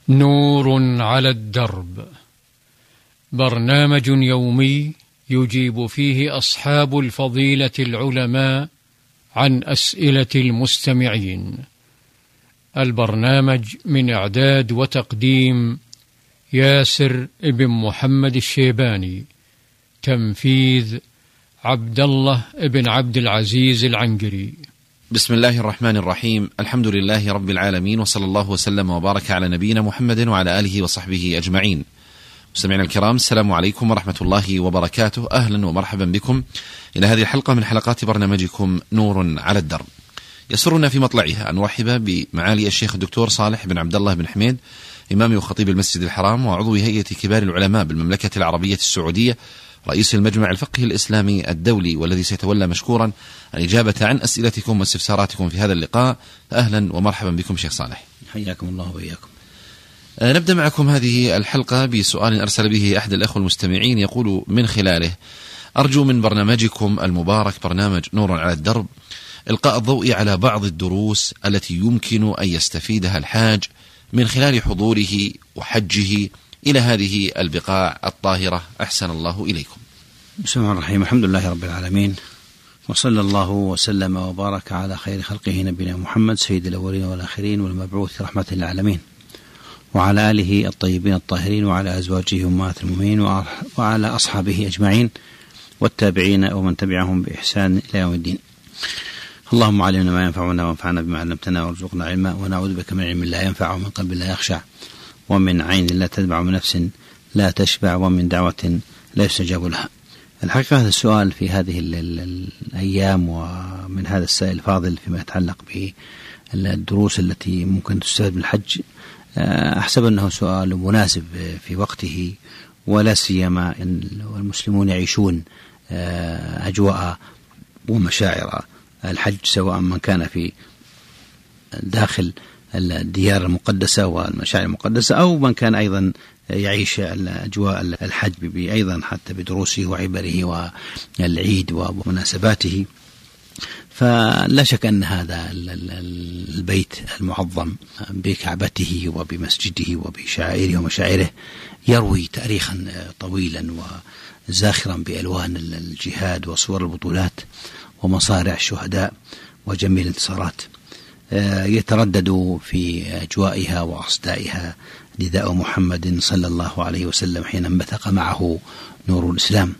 نور على الدرب، برنامج يومي يجيب فيه أصحاب الفضيلة العلماء عن أسئلة المستمعين. البرنامج من إعداد وتقديم ياسر ابن محمد الشيباني، تنفيذ عبد الله ابن عبد العزيز العنقري. بسم الله الرحمن الرحيم، الحمد لله رب العالمين، وصلى الله وسلم وبارك على نبينا محمد وعلى آله وصحبه أجمعين. مستمعينا الكرام، السلام عليكم ورحمة الله وبركاته. أهلا ومرحبا بكم إلى هذه الحلقة من حلقات برنامجكم نور على الدرب. يسرنا في مطلعها أن نرحب بمعالي الشيخ الدكتور صالح بن عبد الله بن حميد، إمام وخطيب المسجد الحرام وعضو هيئة كبار العلماء بالمملكة العربية السعودية، رئيس المجمع الفقهي الإسلامي الدولي، والذي سيتولى مشكورا الإجابة عن أسئلتكم واستفساراتكم في هذا اللقاء. أهلا ومرحبا بكم شيخ صالح. حياكم الله وإياكم. نبدأ معكم هذه الحلقة بسؤال أرسل به أحد الأخوة المستمعين، يقول من خلاله: أرجو من برنامجكم المبارك برنامج نور على الدرب إلقاء الضوء على بعض الدروس التي يمكن أن يستفيدها الحاج من خلال حضوره وحجه إلى هذه البقاع الطاهرة. أحسن الله إليكم. بسم الله الرحمن الرحيم، الحمد لله رب العالمين، وصلى الله وسلم وبارك على خير خلقه نبينا محمد سيد الأولين والآخرين والمبعوث رحمة للعالمين، وعلى آله الطيبين الطاهرين، وعلى أزواجه أمهات المؤمنين، وعلى أصحابه أجمعين والتابعين ومن تبعهم بإحسان إلى يوم الدين. اللهم علمنا ما ينفعنا وانفعنا بما علمتنا وارزقنا علما، ونعوذ بك من علم لا ينفع ومن قلب لا يخشع ومن عين لا تدمع ومن نفس لا تشبع ومن دعوة لا يستجاب لها. الحقيقة هذا السؤال في هذه الأيام ومن هذا السائل الفاضل فيما يتعلق بالدروس التي ممكن تستفاد بالحج، أحسب أنه سؤال مناسب في وقته، ولا سيما المسلمون يعيشون أجواء ومشاعر الحج، سواء من كان في داخل الديار المقدسة والمشاعر المقدسة، أو من كان أيضا يعيش أجواء الحج أيضا حتى بدروسه وعبره والعيد ومناسباته. فلا شك أن هذا البيت المعظم بكعبته وبمسجده وبشعائره ومشاعره يروي تاريخا طويلا وزاخرا بألوان الجهاد وصور البطولات ومصارع الشهداء وجميل الانتصارات. يتردد في أجوائها وأصدائها نداء محمد صلى الله عليه وسلم حين انبثق معه نور الإسلام،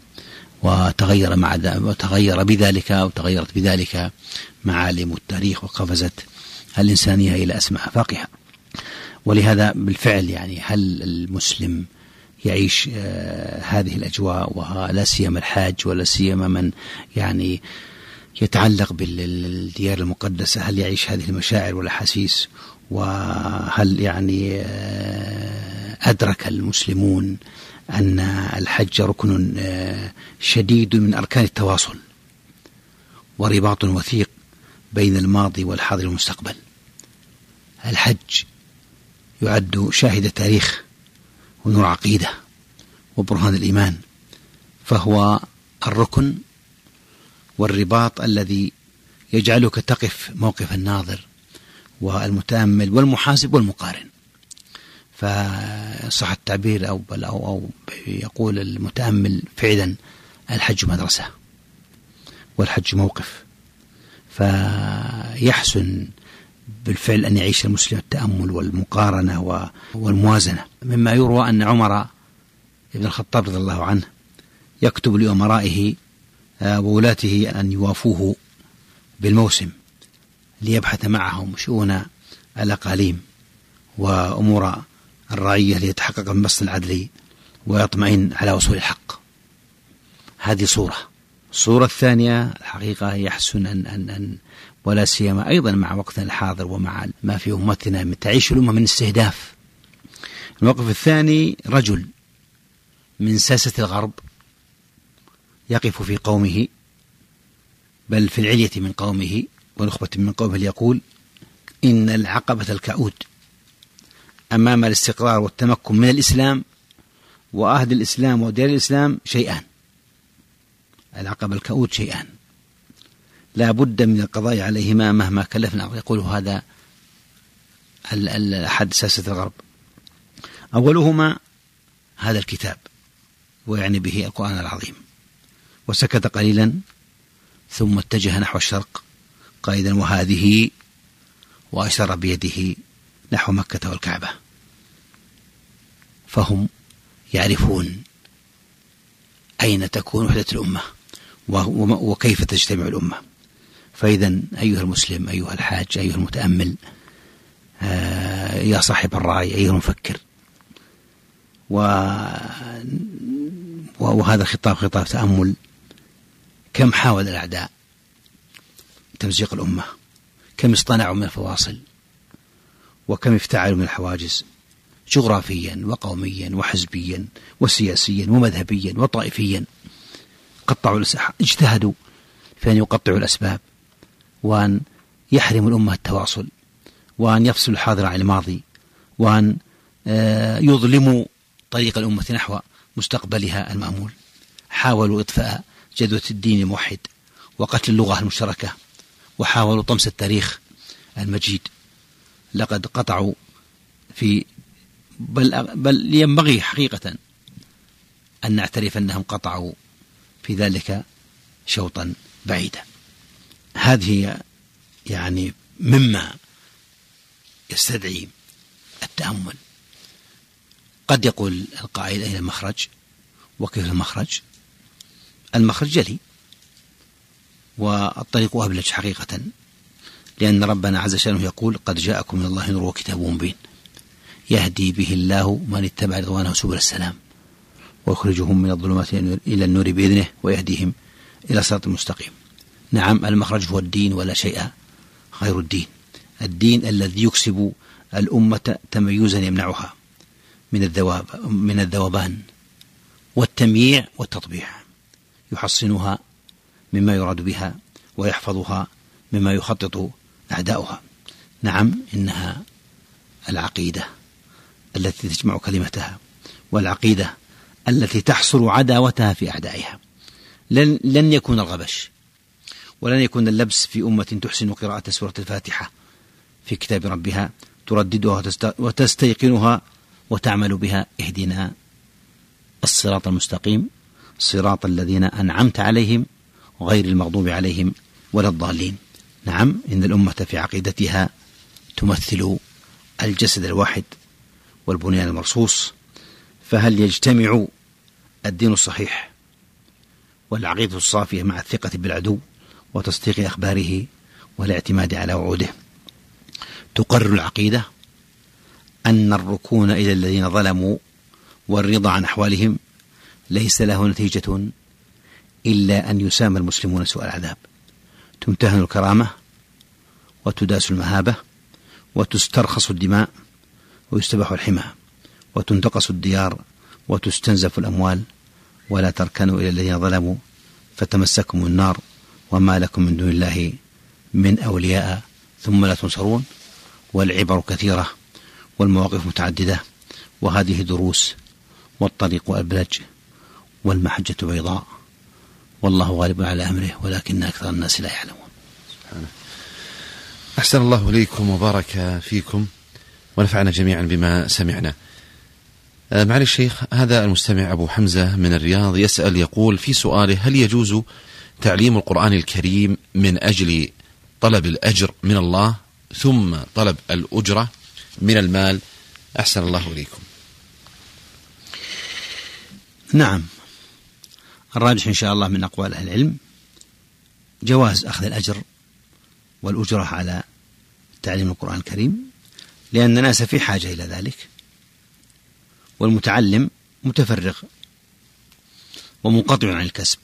وتغيرت بذلك معالم التاريخ، وقفزت الإنسانية إلى أسمى آفاقها. ولهذا بالفعل يعني هل المسلم يعيش هذه الأجواء، ولا سيما الحاج، ولا سيما من يعني يتعلق بالديار المقدسة، هل يعيش هذه المشاعر والأحاسيس؟ وهل يعني أدرك المسلمون أن الحج ركن شديد من أركان التواصل ورباط وثيق بين الماضي والحاضر والمستقبل؟ الحج يعد شاهد تاريخ ونور عقيدة وبرهان الإيمان، فهو الركن والرباط الذي يجعلك تقف موقف الناظر والمتأمل والمحاسب والمقارن. فصح التعبير أو يقول المتأمل فعلا الحج مدرسة والحج موقف. فيحسن بالفعل أن يعيش المسلم التأمل والمقارنة والموازنة. مما يروى أن عمر بن الخطاب رضي الله عنه يكتب لأمرائه وولاته أن يوافوه بالموسم ليبحث معهم شؤون الأقاليم وأمور الرعية ليتحقق من بسط العدل ويطمئن على وصول الحق. هذه الصورة الثانية الحقيقة يحسن أن ولا سيما أيضا مع وقتنا الحاضر ومع ما في أمتنا تعيش الأمة من استهداف. الموقف الثاني رجل من ساسة الغرب يقف في قومه، بل في العلية من قومه ونخبة من قومه، ليقول إن العقبة الكعود أمام الاستقرار والتمكن من الإسلام وأهل الإسلام وديار الإسلام شيئان. العقبة الكعود شيئان لا بد من القضاء عليهما مهما كلفنا. يقول هذا أحد ساسة الغرب. أولهما هذا الكتاب، ويعني به القرآن العظيم، وسكت قليلا ثم اتجه نحو الشرق قائدا وهذه، وأشار بيده نحو مكة والكعبة. فهم يعرفون أين تكون وحدة الأمة وكيف تجتمع الأمة. فإذا أيها المسلم، أيها الحاج، أيها المتأمل، يا صاحب الرأي، أيها المفكر، وهذا خطاب تأمل. كم حاول الأعداء تمزيق الأمة، كم اصطنعوا من الفواصل، وكم افتعلوا من الحواجز جغرافيا وقوميا وحزبيا وسياسيا ومذهبيا وطائفيا. قطعوا اجتهدوا في أن يقطعوا الأسباب، وأن يحرموا الأمة التواصل، وأن يفصلوا الحاضر عن الماضي، وأن يظلموا طريق الأمة نحو مستقبلها المأمول. حاولوا إطفاء جدوى الدين الموحد وقتل اللغة المشتركة، وحاولوا طمس التاريخ المجيد. لقد قطعوا في بل ينبغي حقيقة أن نعترف أنهم قطعوا في ذلك شوطا بعيدا. هذه يعني مما يستدعي التأمل. قد يقول القائل أين المخرج؟ وكيف المخرج؟ المخرج جلي، والطريق أبلج حقيقة، لأن ربنا عز وجل يقول: قد جاءكم من الله نور وكتاب مبين يهدي به الله من اتبع رضوانه سبل السلام ويخرجهم من الظلمات إلى النور بإذنه ويهديهم إلى صراط المستقيم. نعم، المخرج هو الدين ولا شيء غير الدين. الدين الذي يكسب الأمة تميزا يمنعها من الذوبان والتمييع والتطبيع، يحصنها مما يراد بها ويحفظها مما يخطط أعداؤها. نعم، إنها العقيدة التي تجمع كلمتها، والعقيدة التي تحصر عداوتها في أعدائها. لن يكون الغبش ولن يكون اللبس في أمة تحسن قراءة سورة الفاتحة في كتاب ربها، ترددها وتستيقنها وتعمل بها. اهدنا الصراط المستقيم صراط الذين أنعمت عليهم غير المغضوب عليهم ولا الضالين. نعم، إن الأمة في عقيدتها تمثل الجسد الواحد والبنيان المرصوص. فهل يجتمع الدين الصحيح والعقيدة الصافية مع الثقة بالعدو وتصديق أخباره والاعتماد على وعوده؟ تقرر العقيدة أن الركون إلى الذين ظلموا والرضا عن أحوالهم ليس له نتيجة إلا أن يسام المسلمون سوء العذاب، تمتهن الكرامة وتداس المهابة وتسترخص الدماء ويستباح الحمى وتنتقص الديار وتستنزف الأموال، ولا تركنوا إلى الذين ظلموا فتمسكم النار وما لكم من دون الله من أولياء ثم لا تنصرون. والعبر كثيرة والمواقف متعددة، وهذه دروس، والطريق أبلج والمحجة بيضاء، والله غالب على أمره ولكن أكثر الناس لا يعلمون. أحسن الله إليكم وبارك فيكم ونفعنا جميعا بما سمعنا. معالي الشيخ، هذا المستمع أبو حمزة من الرياض يسأل، يقول في سؤاله: هل يجوز تعليم القرآن الكريم من أجل طلب الأجر من الله ثم طلب الأجرة من المال؟ أحسن الله إليكم. نعم، الراجح إن شاء الله من أقوال أهل العلم جواز أخذ الأجر والأجرة على تعليم القرآن الكريم، لأن الناس في حاجة إلى ذلك، والمتعلم متفرغ ومنقطع عن الكسب،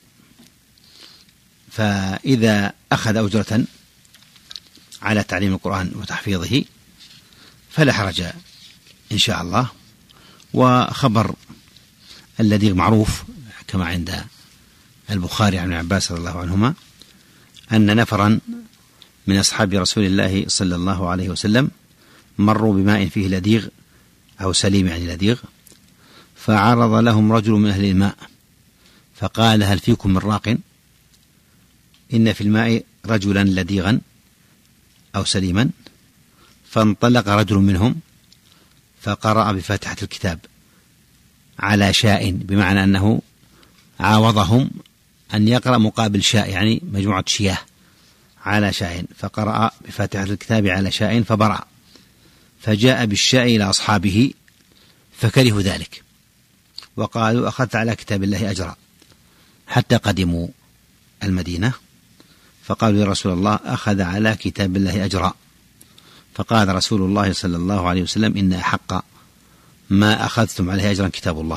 فإذا أخذ أجرة على تعليم القرآن وتحفيظه فلا حرج إن شاء الله. وخبر الذي معروف كما عند البخاري عن ابن عباس رضي الله عنهما أن نفرا من أصحاب رسول الله صلى الله عليه وسلم مروا بماء فيه لديغ أو سليم يعني لديغ، فعرض لهم رجل من أهل الماء فقال: هل فيكم من راق؟ إن في الماء رجلا لديغا أو سليما. فانطلق رجل منهم فقرأ بفاتحة الكتاب على شاء، بمعنى أنه عاوضهم أن يقرأ مقابل شاء، يعني مجموعة شياه على شاء، فقرأ بفاتحة الكتاب على شاء فبرأ، فجاء بالشاء إلى أصحابه فكرهوا ذلك وقالوا أخذت على كتاب الله أجرا، حتى قدموا المدينة فقالوا يا رسول الله أخذ على كتاب الله أجرا، فقال رسول الله صلى الله عليه وسلم إن أحق ما أخذتم عليه أجرا كتاب الله.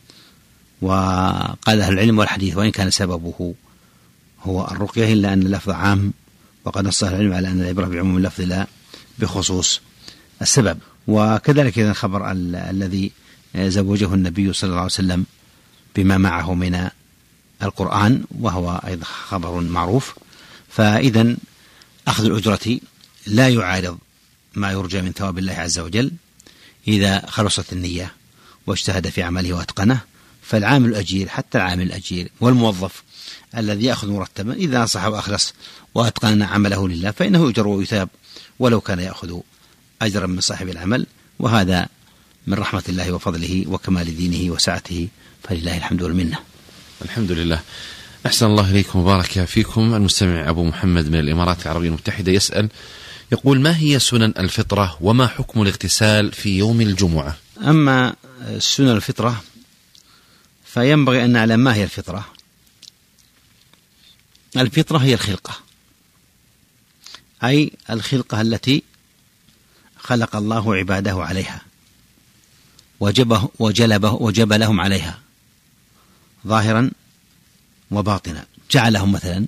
وقال أهل العلم والحديث وإن كان سببه هو الرقية إلا أن اللفظ عام، وقد نص أهل العلم على أن العبرة بعموم اللفظ لا بخصوص السبب. وكذلك إذا الخبر الذي زوجه النبي صلى الله عليه وسلم بما معه من القرآن وهو أيضا خبر معروف، فإذا أخذ الأجرة لا يعارض ما يرجى من ثواب الله عز وجل إذا خلصت النية واجتهد في عمله واتقنه. فالعامل الأجير، حتى العامل الأجير والموظف الذي يأخذ مرتبا، إذا نصح وأخلص وأتقن عمله لله فإنه يجر ويثاب ولو كان يأخذ أجرا من صاحب العمل، وهذا من رحمة الله وفضله وكمال دينه وسعته، فلله الحمد والمنة. الحمد لله. أحسن الله إليكم وبارك فيكم. المستمع أبو محمد من الإمارات العربية المتحدة يسأل، يقول ما هي سنن الفطرة وما حكم الاغتسال في يوم الجمعة؟ أما سنن الفطرة فينبغي أن نعلم ما هي الفطرة. الفطرة هي الخلقة، أي الخلقة التي خلق الله عباده عليها وجبلهم عليها ظاهرا وباطنا، جعلهم مثلا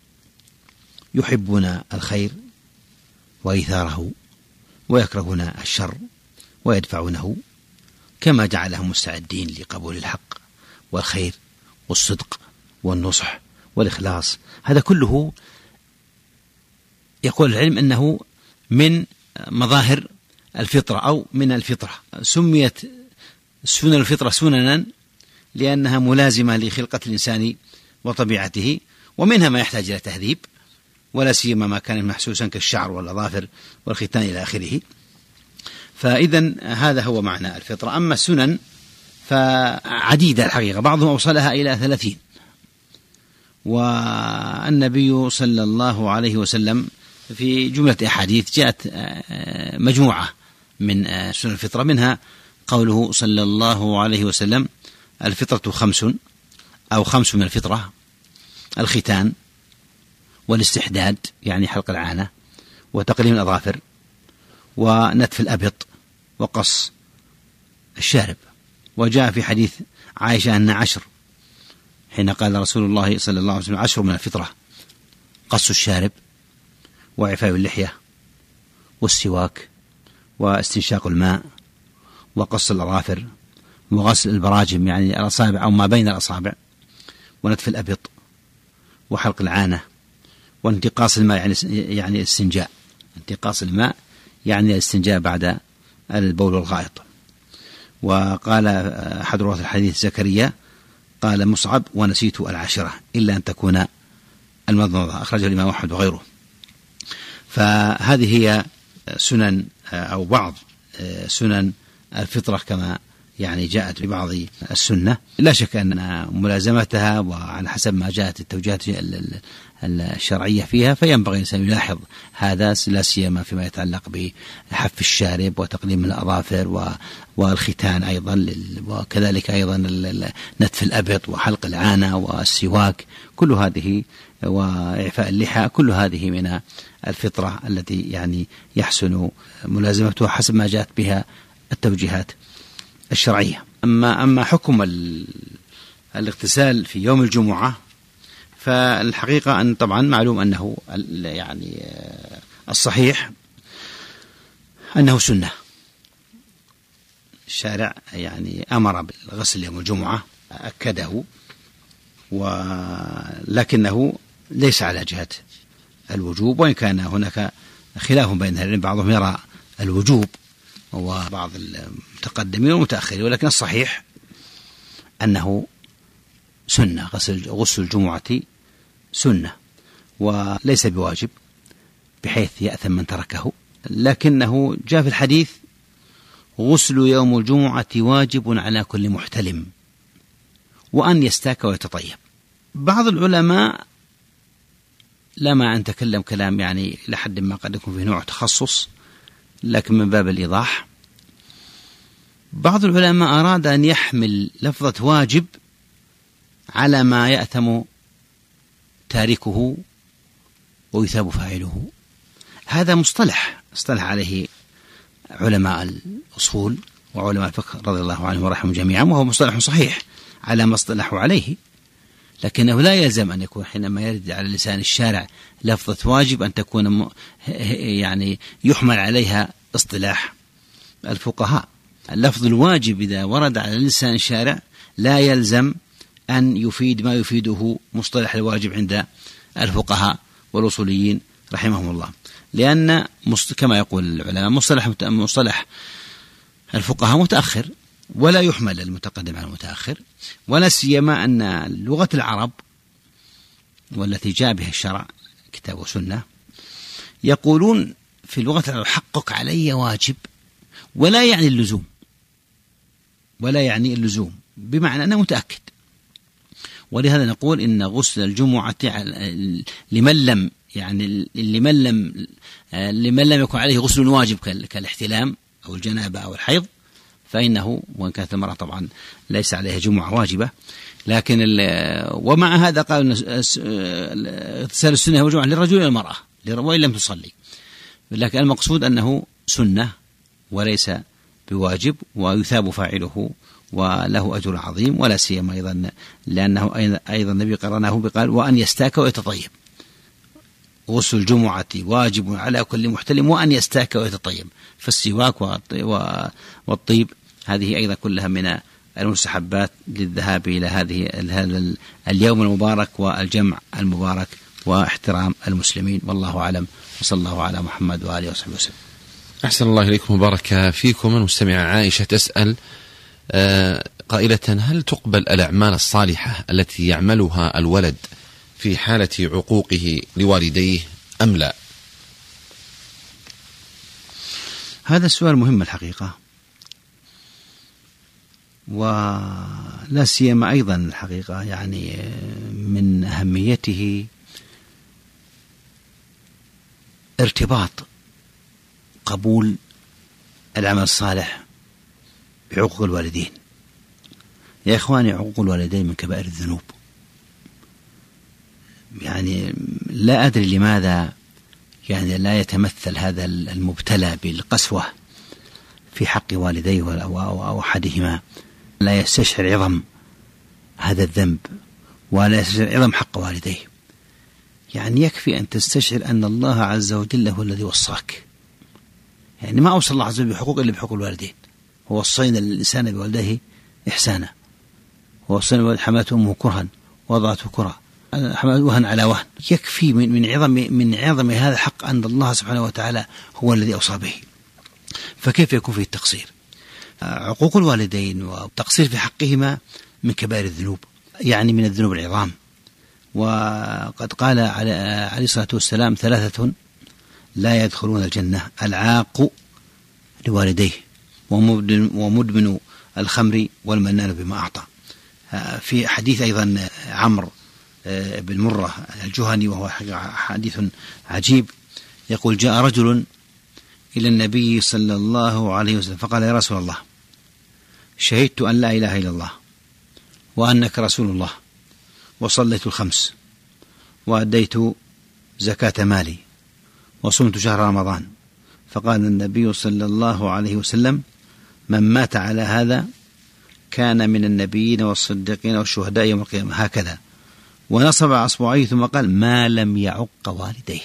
يحبون الخير وإيثاره ويكرهون الشر ويدفعونه، كما جعلهم مستعدين لقبول الحق والخير والصدق والنصح والإخلاص. هذا كله يقول العلم أنه من مظاهر الفطرة أو من الفطرة. سميت سنن الفطرة سننا لأنها ملازمة لخلقة الإنسان وطبيعته، ومنها ما يحتاج إلى تهذيب، ولا سيما ما كان محسوسا كالشعر والأظافر والختان إلى آخره. فإذا هذا هو معنى الفطرة. أما السنن فعديدة الحقيقة، بعضهم أوصلها إلى 30، والنبي صلى الله عليه وسلم في جملة أحاديث جاءت مجموعة من سنن الفطرة، منها قوله صلى الله عليه وسلم الفطرة 5 أو 5 من الفطرة: الختان والاستحداد يعني حلق العانة وتقليم الأظافر ونتف الأبط وقص الشارب. وجاء في حديث عائشة أن 10، حين قال رسول الله صلى الله عليه وسلم 10 من الفطرة: قص الشارب وإعفاء اللحية والسواك واستنشاق الماء وقص الأظافر وغسل البراجم يعني الأصابع أو ما بين الأصابع ونتف الأبط وحلق العانة وانتقاص الماء يعني الاستنجاء. انتقاص الماء يعني الاستنجاء بعد البول والغائط. وقال أحد رواة الحديث زكريا قال مصعب: ونسيت 10 إلا أن تكون المضمضة، أخرجه الإمام أحمد وغيره. فهذه هي سنن أو بعض سنن الفطرة كما يعني جاءت ببعض السنة. لا شك أن ملازمتها وعلى حسب ما جاءت التوجيهات الشرعية فيها فينبغي الإنسان يلاحظ هذا، لا سيما فيما يتعلق بحف الشارب وتقليم الأظافر والختان أيضا، وكذلك أيضا نتف الأبط وحلق العانة والسواك، كل هذه وإعفاء اللحى، كل هذه من الفطرة التي يعني يحسن ملازمتها حسب ما جاءت بها التوجيهات الشرعية. أما حكم الاغتسال في يوم الجمعة فالحقيقة أن طبعا معلوم أنه يعني الصحيح أنه سنة. الشارع يعني أمر بالغسل يوم الجمعة، أكده، ولكنه ليس على جهة الوجوب، وإن كان هناك خلاف بين العلم، بعضهم يرى الوجوب وبعض المتقدمين والمتأخرين، ولكن الصحيح أنه سنة. غسل الجمعة سنة وليس بواجب بحيث يأثم من تركه، لكنه جاء في الحديث غسل يوم الجمعة واجب على كل محتلم وأن يستاك ويتطيب. بعض العلماء لما أن تكلم كلام يعني لحد ما قد يكون فيه نوع تخصص، لكن من باب الإيضاح، بعض العلماء أراد أن يحمل لفظة واجب على ما يأثم تاركه ويثاب فاعله. هذا مصطلح اصطلح عليه علماء الأصول وعلماء الفقه رضي الله عنهم ورحمهم جميعا، وهو مصطلح صحيح على ما اصطلحوا عليه، لكنه لا يلزم أن يكون حينما يرد على لسان الشارع لفظة واجب أن تكون يعني يحمل عليها اصطلاح الفقهاء. اللفظ الواجب إذا ورد على لسان الشارع لا يلزم أن يفيد ما يفيده مصطلح الواجب عند الفقهاء والأصوليين رحمهم الله، لأن كما يقول العلماء مصطلح الفقهاء متأخر ولا يحمل المتقدم على المتأخر، ولا سيما أن لغة العرب والتي جاء بها الشرع كتاب وسنة يقولون في لغة العرب حقك علي واجب، ولا يعني اللزوم بمعنى أنه متأكد. ولهذا نقول إن غسل الجمعة لمن لم يكن عليه غسل واجب كالاحتلام أو الجنابة أو الحيض فإنه، وإن كانت المرأة طبعا ليس عليها جمعة واجبة، لكن ومع هذا قال اغتسال السنة والجمعة للرجل والمرأة وإن لم تصلي، لكن المقصود أنه سنة وليس بواجب، ويثاب فاعله وله أجر عظيم، ولا سيما أيضا لأنه أيضا النبي قرنه بقال وأن يستاك ويتطيب. غسل الجمعة واجب على كل محتلم وأن يستاك ويتطيب، فالسواك والطيب هذه أيضا كلها من المستحبات للذهاب إلى هذا اليوم المبارك والجمع المبارك واحترام المسلمين. والله أعلم، وصلى الله على محمد وآله وصحبه وسلم. أحسن الله إليكم وبارك فيكم. المستمعة عائشة تسأل قائلة: هل تقبل الأعمال الصالحة التي يعملها الولد في حالة عقوقه لوالديه أم لا؟ هذا السؤال مهم الحقيقة، ولا سيما أيضا الحقيقة يعني من أهميته ارتباط قبول العمل الصالح بعقوق الوالدين. يا إخواني، عقوق الوالدين من كبائر الذنوب، يعني لا أدري لماذا يعني لا يتمثل هذا المبتلى بالقسوة في حق والديه أو أحدهما، لا يستشعر عظم هذا الذنب ولا يستشعر عظم حق والديه. يعني يكفي أن تستشعر أن الله عز وجل هو الذي وصاك، يعني ما أوصى الله عز وجل بحقوق إلا بحقوق الوالدين. هو وصينا الإنسان بوالديه إحسانا، ووصينا حملته أمه كرها ووضعته كرها، حملته وهن على وهن. يكفي من عظم هذا الحق أن الله سبحانه وتعالى هو الذي أوصى به، فكيف يكون فيه التقصير؟ عقوق الوالدين والتقصير في حقهما من كبائر الذنوب، يعني من الذنوب العظام. وقد قال عليه الصلاة والسلام: 3 لا يدخلون الجنة: العاق لوالديه، ومدمن الخمر، والمنان بما أعطى. في حديث أيضا عمرو بن مرة الجهني وهو حديث عجيب، يقول: جاء رجل إلى النبي صلى الله عليه وسلم فقال: يا رسول الله، شهدت أن لا إله إلا الله وأنك رسول الله، وصليت 5 وأديت زكاة مالي وصمت شهر رمضان. فقال النبي صلى الله عليه وسلم: من مات على هذا كان من النبيين والصديقين والشهداء يوم القيامة، هكذا، ونصب أصبعيه ثم قال: ما لم يعق والديه.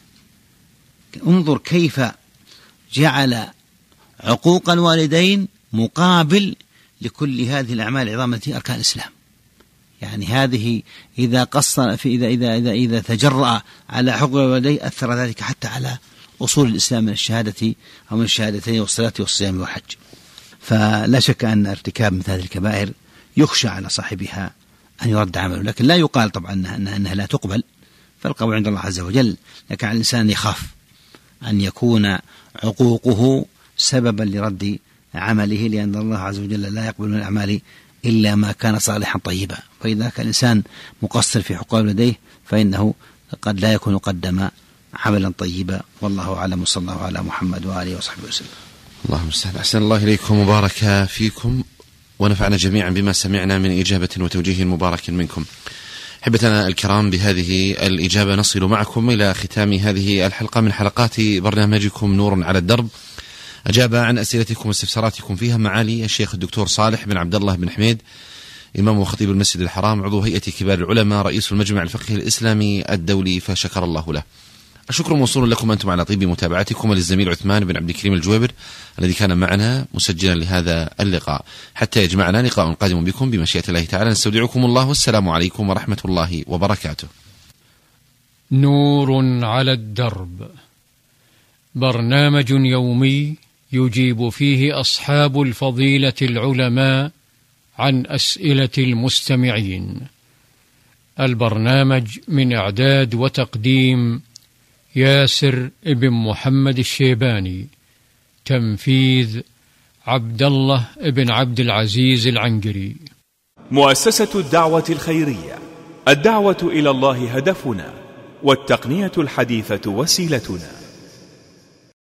انظر كيف جعل عقوق الوالدين مقابل لكل هذه الأعمال العظام التي أركان الإسلام. يعني هذه إذا قصر إذا تجرأ على حقوق الوالدين أثر ذلك حتى على أصول الإسلام من الشهادة أو من الشهادتين والصلاة والصيام والحج. فلا شك أن ارتكاب مثل هذه الكبائر يخشى على صاحبها أن يرد عمله، لكن لا يقال طبعا أنها لا تقبل، فالقبول عند الله عز وجل، لكن على الإنسان يخاف أن يكون عقوقه سببا لرد عمله، لأن الله عز وجل لا يقبل من الأعمال إلا ما كان صالحا طيبا. فإذا كان الإنسان مقصر في حقوق والديه فإنه قد لا يكون قدم عملا طيبا. والله أعلم، وصلى الله على محمد وآله وصحبه وسلم. اللهم استعان. أحسن الله إليكم وبارك فيكم ونفعنا جميعا بما سمعنا من إجابة وتوجيه مبارك منكم. أحبتنا الكرام، بهذه الإجابة نصل معكم إلى ختام هذه الحلقة من حلقات برنامجكم نور على الدرب. أجاب عن أسئلتكم واستفساراتكم فيها معالي الشيخ الدكتور صالح بن عبد الله بن حميد، إمام وخطيب المسجد الحرام، عضو هيئة كبار العلماء، رئيس المجمع الفقهي الإسلامي الدولي، فشكر الله له. الشكر موصول لكم أنتم على طيب متابعتكم، وللزميل عثمان بن عبد الكريم الجويبر الذي كان معنا مسجلا لهذا اللقاء. حتى يجمعنا لقاء قادم بكم بمشيئة الله تعالى، نستودعكم الله، والسلام عليكم ورحمة الله وبركاته. نور على الدرب، برنامج يومي يجيب فيه أصحاب الفضيلة العلماء عن أسئلة المستمعين. البرنامج من إعداد وتقديم ياسر ابن محمد الشيباني، تنفيذ عبد الله ابن عبد العزيز العنقري. مؤسسة الدعوة الخيرية، الدعوة إلى الله هدفنا، والتقنية الحديثة وسيلتنا.